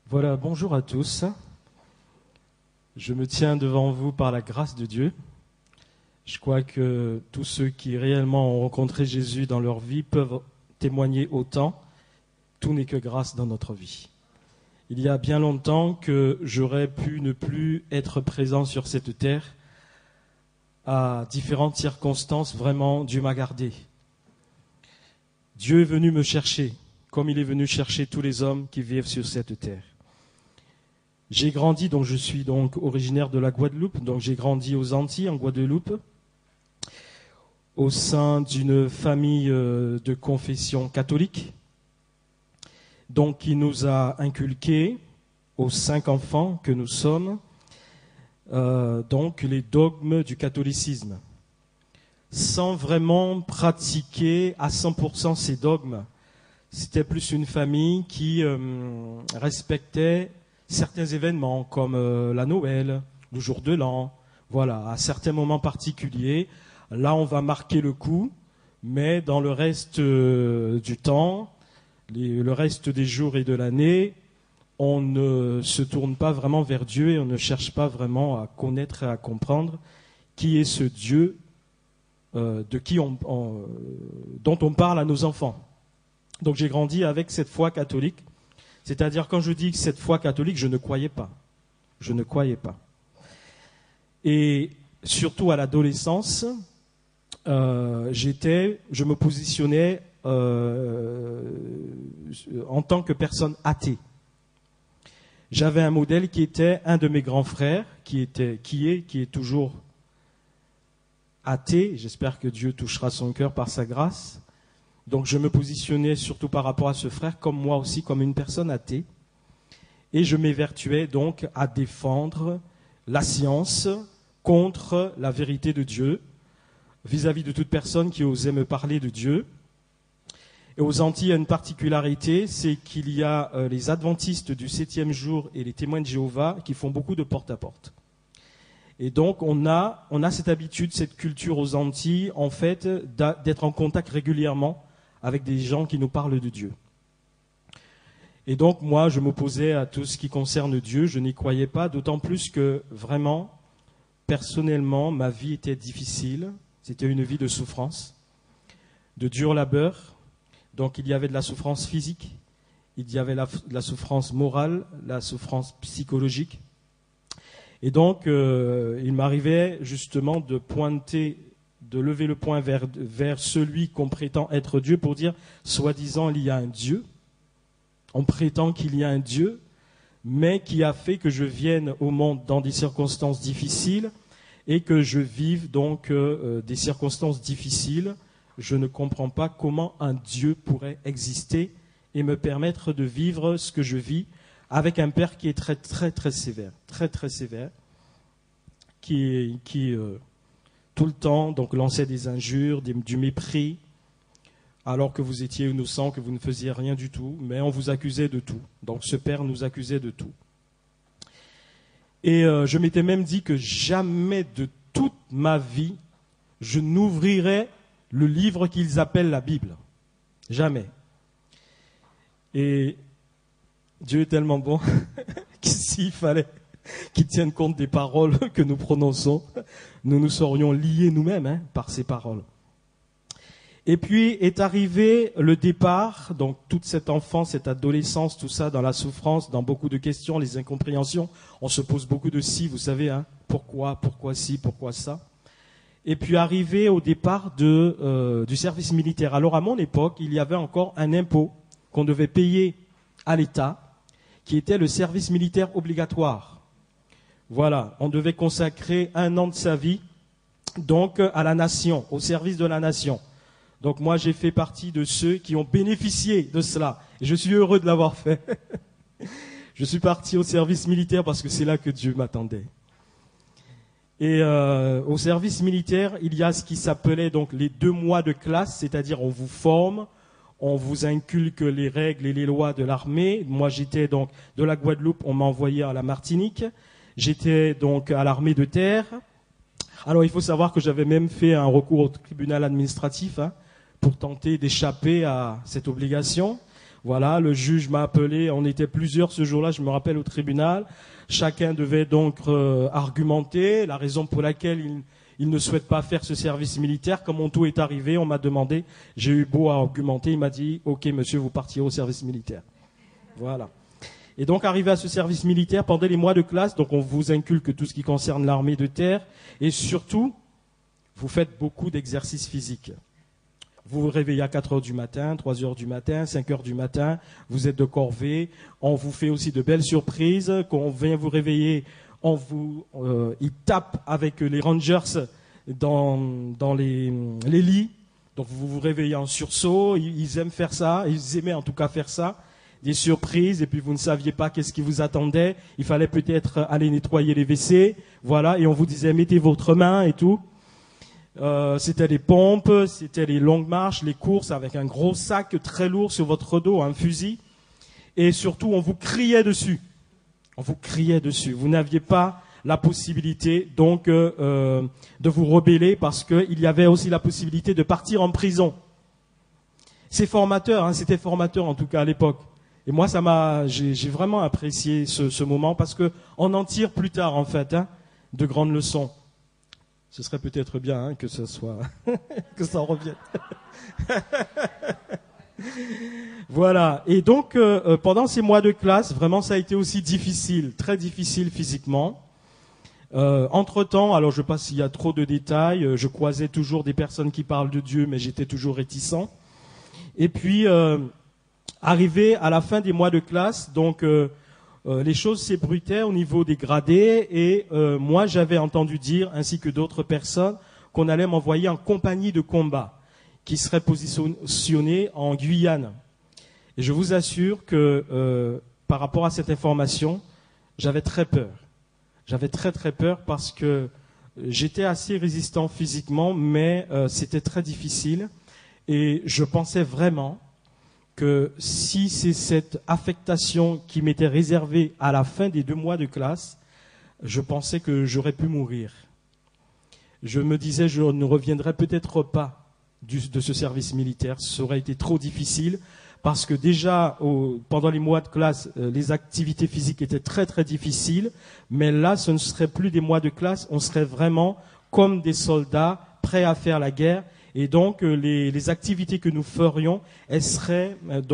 Voilà, bonjour à tous. Je me tiens devant vous par la grâce de Dieu. Je crois que tous ceux qui réellement ont rencontré Jésus dans leur vie peuvent témoigner autant. Tout n'est que grâce dans notre vie. Il y a bien longtemps que j'aurais pu ne plus être présent sur cette terre. À différentes circonstances, vraiment, Dieu m'a gardé. Dieu est venu me chercher, comme il est venu chercher tous les hommes qui vivent sur cette terre. J'ai grandi, donc je suis donc originaire de la Guadeloupe, donc j'ai grandi aux Antilles, en Guadeloupe, au sein d'une famille de confession catholique, donc qui nous a inculqué, aux 5 enfants que nous sommes, donc les dogmes du catholicisme, sans vraiment pratiquer à 100% ces dogmes. C'était plus une famille qui respectait certains événements comme la Noël, le jour de l'an, voilà, à certains moments particuliers. Là, on va marquer le coup, mais dans le reste du temps, le reste des jours et de l'année, on ne se tourne pas vraiment vers Dieu et on ne cherche pas vraiment à connaître et à comprendre qui est ce Dieu dont on parle à nos enfants. Donc j'ai grandi avec cette foi catholique. C'est-à-dire, quand je dis que cette foi catholique, je ne croyais pas. Je ne croyais pas. Et surtout à l'adolescence, je me positionnais en tant que personne athée. J'avais un modèle qui était un de mes grands frères, qui est toujours athée. J'espère que Dieu touchera son cœur par sa grâce. Donc je me positionnais surtout par rapport à ce frère, comme moi aussi, comme une personne athée. Et je m'évertuais donc à défendre la science contre la vérité de Dieu, vis-à-vis de toute personne qui osait me parler de Dieu. Et aux Antilles, il y a une particularité, c'est qu'il y a les adventistes du 7e jour et les témoins de Jéhovah qui font beaucoup de porte-à-porte. Et donc, on a cette habitude, cette culture aux Antilles, en fait, d'être en contact régulièrement avec des gens qui nous parlent de Dieu. Et donc, moi, je m'opposais à tout ce qui concerne Dieu, je n'y croyais pas, d'autant plus que, vraiment, personnellement, ma vie était difficile. C'était une vie de souffrance, de dur labeur. Donc, il y avait de la souffrance physique, il y avait de la souffrance morale, la souffrance psychologique. Et donc, il m'arrivait justement de lever le poing vers celui qu'on prétend être Dieu pour dire, soi-disant, il y a un Dieu. On prétend qu'il y a un Dieu, mais qui a fait que je vienne au monde dans des circonstances difficiles et que je vive donc des circonstances difficiles. Je ne comprends pas comment un Dieu pourrait exister et me permettre de vivre ce que je vis avec un père qui est très, très, très sévère, qui tout le temps donc lançait des injures, du mépris, alors que vous étiez innocent, que vous ne faisiez rien du tout, mais on vous accusait de tout. Donc ce père nous accusait de tout. Et je m'étais même dit que jamais de toute ma vie, je n'ouvrirais le livre qu'ils appellent la Bible. Jamais. Et Dieu est tellement bon que s'il fallait qu'il tienne compte des paroles que nous prononçons, nous nous serions liés nous-mêmes par ces paroles. Et puis est arrivé le départ, donc toute cette enfance, cette adolescence, tout ça dans la souffrance, dans beaucoup de questions, les incompréhensions. On se pose beaucoup de si, vous savez, pourquoi ci, pourquoi ça. Et puis arrivé au départ du service militaire. Alors à mon époque, il y avait encore un impôt qu'on devait payer à l'État, qui était le service militaire obligatoire. Voilà, on devait consacrer 1 an de sa vie donc à la nation, au service de la nation. Donc moi, j'ai fait partie de ceux qui ont bénéficié de cela. Et je suis heureux de l'avoir fait. Je suis parti au service militaire parce que c'est là que Dieu m'attendait. Et au service militaire, il y a ce qui s'appelait donc les 2 mois de classe, c'est-à-dire on vous forme, on vous inculque les règles et les lois de l'armée. Moi, j'étais donc de la Guadeloupe, on m'a envoyé à la Martinique. J'étais donc à l'armée de terre. Alors, il faut savoir que j'avais même fait un recours au tribunal administratif pour tenter d'échapper à cette obligation. Voilà, le juge m'a appelé, on était plusieurs ce jour-là, je me rappelle, au tribunal. Chacun devait donc argumenter la raison pour laquelle il ne souhaite pas faire ce service militaire. Quand mon tour est arrivé, on m'a demandé, j'ai eu beau argumenter, il m'a dit « Ok monsieur, vous partirez au service militaire ». Voilà. Et donc arrivé à ce service militaire, pendant les mois de classe, donc on vous inculque tout ce qui concerne l'armée de terre et surtout, vous faites beaucoup d'exercices physiques. Vous vous réveillez à 4 heures du matin, 3 heures du matin, 5 heures du matin, vous êtes de corvée, on vous fait aussi de belles surprises, quand on vient vous réveiller, ils tapent avec les rangers dans les lits, donc vous vous réveillez en sursaut, ils aiment faire ça, ils aimaient en tout cas faire ça, des surprises, et puis vous ne saviez pas qu'est-ce qui vous attendait, il fallait peut-être aller nettoyer les WC, voilà, et on vous disait mettez votre main et tout. C'était les pompes, c'était les longues marches, les courses avec un gros sac très lourd sur votre dos, un fusil. Et surtout, on vous criait dessus. On vous criait dessus. Vous n'aviez pas la possibilité donc de vous rebeller parce qu'il y avait aussi la possibilité de partir en prison. C'est formateur, hein, c'était formateur en tout cas à l'époque. Et moi, j'ai vraiment apprécié ce moment parce que on en tire plus tard en fait de grandes leçons. Ce serait peut-être bien que ce soit que ça revienne. Voilà. Et donc pendant ces mois de classe, vraiment ça a été aussi difficile, très difficile physiquement. Entre-temps, alors je ne sais pas s'il y a trop de détails, je croisais toujours des personnes qui parlent de Dieu, mais j'étais toujours réticent. Et puis arrivé à la fin des mois de classe, donc les choses s'ébruitaient au niveau des gradés et moi j'avais entendu dire, ainsi que d'autres personnes, qu'on allait m'envoyer en compagnie de combat qui serait positionnée en Guyane. Et je vous assure que par rapport à cette information, j'avais très peur. J'avais très très peur parce que j'étais assez résistant physiquement, mais c'était très difficile et je pensais vraiment que si c'est cette affectation qui m'était réservée à la fin des 2 mois de classe, je pensais que j'aurais pu mourir. Je me disais, je ne reviendrai peut-être pas de ce service militaire. Ça aurait été trop difficile parce que déjà, pendant les mois de classe, les activités physiques étaient très très difficiles. Mais là, ce ne serait plus des mois de classe, on serait vraiment comme des soldats prêts à faire la guerre. Et donc, les activités que nous ferions, elles seraient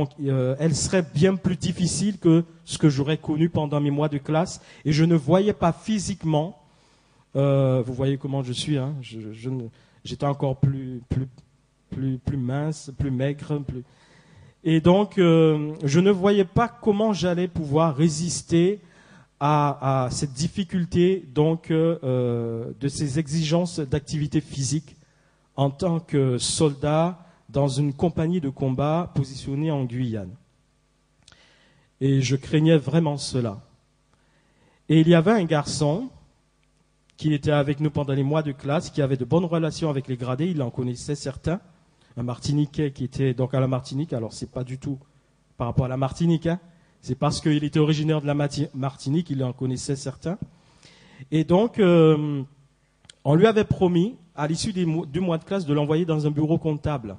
bien plus difficiles que ce que j'aurais connu pendant mes mois de classe. Et je ne voyais pas physiquement, vous voyez comment je suis, hein, j'étais encore plus mince, plus maigre. Et donc, je ne voyais pas comment j'allais pouvoir résister à cette difficulté donc, de ces exigences d'activité physique en tant que soldat dans une compagnie de combat positionnée en Guyane. Et je craignais vraiment cela. Et il y avait un garçon qui était avec nous pendant les mois de classe, qui avait de bonnes relations avec les gradés, il en connaissait certains, un Martiniquais qui était donc à la Martinique, alors c'est pas du tout par rapport à la Martinique, c'est parce qu'il était originaire de la Martinique, il en connaissait certains. Et donc, on lui avait promis, à l'issue des 2 mois de classe, de l'envoyer dans un bureau comptable.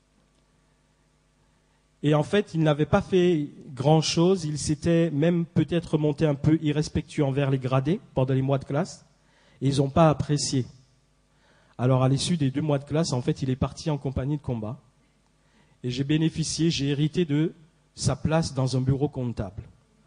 Et en fait, il n'avait pas fait grand-chose. Il s'était même peut-être monté un peu irrespectueux envers les gradés pendant les mois de classe. Et ils n'ont pas apprécié. Alors, à l'issue des 2 mois de classe, en fait, il est parti en compagnie de combat. Et j'ai hérité de sa place dans un bureau comptable.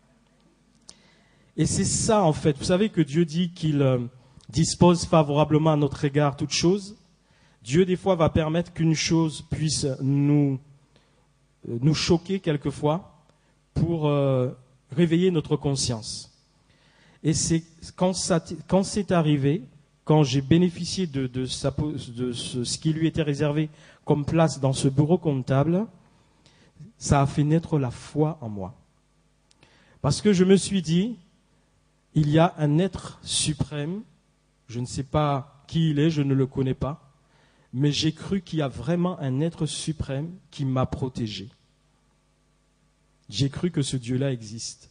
Et c'est ça, en fait. Vous savez que Dieu dit qu'il dispose favorablement à notre égard toutes choses. Dieu, des fois, va permettre qu'une chose puisse nous choquer quelquefois pour réveiller notre conscience. Et c'est quand c'est arrivé, quand j'ai bénéficié de ce qui lui était réservé comme place dans ce bureau comptable, ça a fait naître la foi en moi. Parce que je me suis dit, il y a un être suprême, je ne sais pas qui il est, je ne le connais pas, mais j'ai cru qu'il y a vraiment un être suprême qui m'a protégé. J'ai cru que ce Dieu-là existe.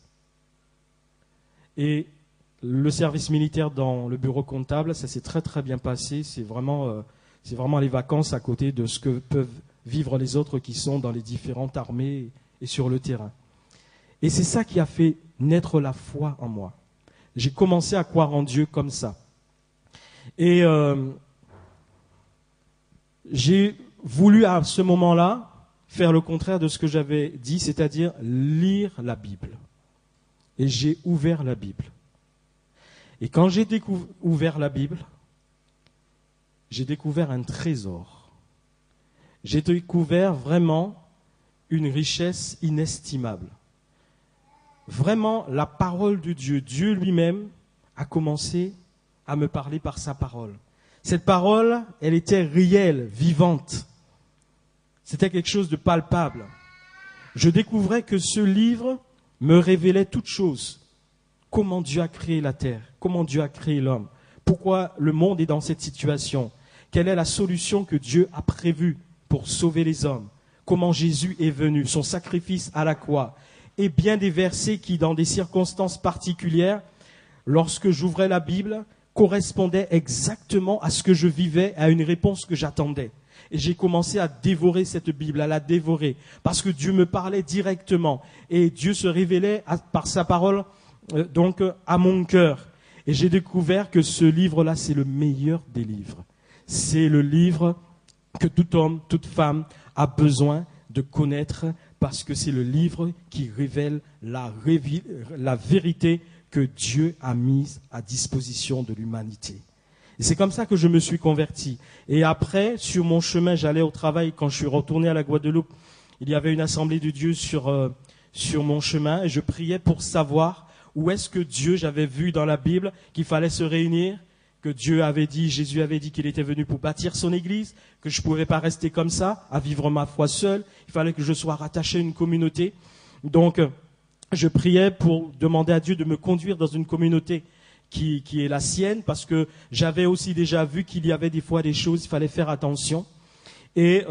Et le service militaire dans le bureau comptable, ça s'est très très bien passé. C'est vraiment les vacances à côté de ce que peuvent vivre les autres qui sont dans les différentes armées et sur le terrain. Et c'est ça qui a fait naître la foi en moi. J'ai commencé à croire en Dieu comme ça. Et j'ai voulu à ce moment-là faire le contraire de ce que j'avais dit, c'est-à-dire lire la Bible. Et j'ai ouvert la Bible. Et quand j'ai ouvert la Bible, j'ai découvert un trésor. J'ai découvert vraiment une richesse inestimable. Vraiment, la parole de Dieu, Dieu lui-même a commencé à me parler par sa parole. Cette parole, elle était réelle, vivante. C'était quelque chose de palpable. Je découvrais que ce livre me révélait toutes choses. Comment Dieu a créé la terre, comment Dieu a créé l'homme, pourquoi le monde est dans cette situation, quelle est la solution que Dieu a prévue pour sauver les hommes, comment Jésus est venu, son sacrifice à la croix, et bien des versets qui, dans des circonstances particulières, lorsque j'ouvrais la Bible, correspondaient exactement à ce que je vivais, à une réponse que j'attendais. Et j'ai commencé à dévorer cette Bible, à la dévorer, parce que Dieu me parlait directement, et Dieu se révélait par sa parole donc à mon cœur. Et j'ai découvert que ce livre-là, c'est le meilleur des livres. C'est le livre que tout homme, toute femme a besoin de connaître, parce que c'est le livre qui révèle la vérité que Dieu a mise à disposition de l'humanité. Et c'est comme ça que je me suis converti. Et après, sur mon chemin, j'allais au travail. Quand je suis retourné à la Guadeloupe, il y avait une assemblée de Dieu sur mon chemin. Et je priais pour savoir où est-ce que Dieu, j'avais vu dans la Bible qu'il fallait se réunir, que Dieu avait dit, Jésus avait dit qu'il était venu pour bâtir son église, que je ne pouvais pas rester comme ça, à vivre ma foi seul. Il fallait que je sois rattaché à une communauté. Donc, je priais pour demander à Dieu de me conduire dans une communauté qui est la sienne, parce que j'avais aussi déjà vu qu'il y avait des fois des choses, il fallait faire attention. Et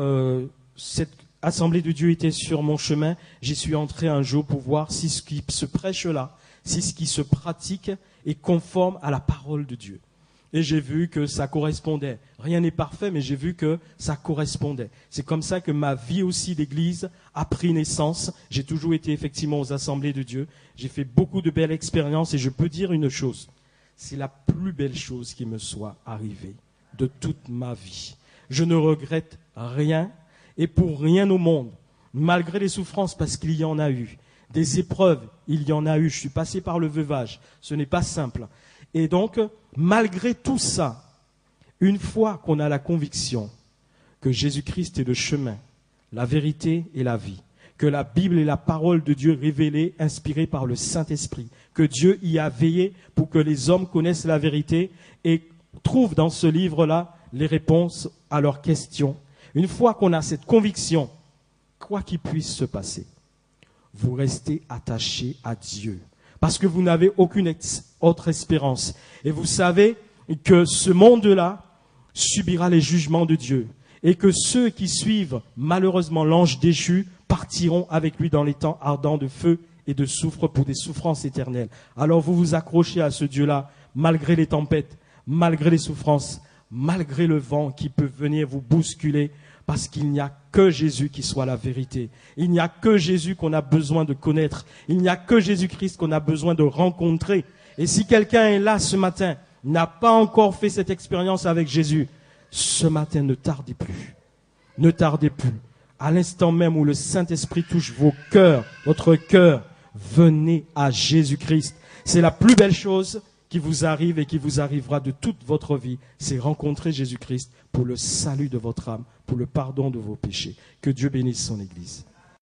cette assemblée de Dieu était sur mon chemin. J'y suis entré un jour pour voir si ce qui se prêche là, si ce qui se pratique est conforme à la parole de Dieu. Et j'ai vu que ça correspondait. Rien n'est parfait, mais j'ai vu que ça correspondait. C'est comme ça que ma vie aussi d'église a pris naissance. J'ai toujours été effectivement aux assemblées de Dieu. J'ai fait beaucoup de belles expériences et je peux dire une chose. C'est la plus belle chose qui me soit arrivée de toute ma vie. Je ne regrette rien et pour rien au monde, malgré les souffrances, parce qu'il y en a eu, des épreuves, il y en a eu. Je suis passé par le veuvage. Ce n'est pas simple. Et donc, malgré tout ça, une fois qu'on a la conviction que Jésus-Christ est le chemin, la vérité et la vie, que la Bible est la parole de Dieu révélée, inspirée par le Saint-Esprit, que Dieu y a veillé pour que les hommes connaissent la vérité et trouvent dans ce livre-là les réponses à leurs questions. Une fois qu'on a cette conviction, quoi qu'il puisse se passer, vous restez attaché à Dieu. Parce que vous n'avez aucune autre espérance. Et vous savez que ce monde-là subira les jugements de Dieu. Et que ceux qui suivent malheureusement l'ange déchu partiront avec lui dans les temps ardents de feu et de soufre pour des souffrances éternelles. Alors vous vous accrochez à ce Dieu-là, malgré les tempêtes, malgré les souffrances, malgré le vent qui peut venir vous bousculer, parce qu'il n'y a que Jésus qui soit la vérité. Il n'y a que Jésus qu'on a besoin de connaître. Il n'y a que Jésus-Christ qu'on a besoin de rencontrer. Et si quelqu'un est là ce matin, n'a pas encore fait cette expérience avec Jésus, ce matin, ne tardez plus. Ne tardez plus. À l'instant même où le Saint-Esprit touche vos cœurs, votre cœur, venez à Jésus-Christ. C'est la plus belle chose qui vous arrive et qui vous arrivera de toute votre vie. C'est rencontrer Jésus-Christ pour le salut de votre âme, pour le pardon de vos péchés. Que Dieu bénisse son Église.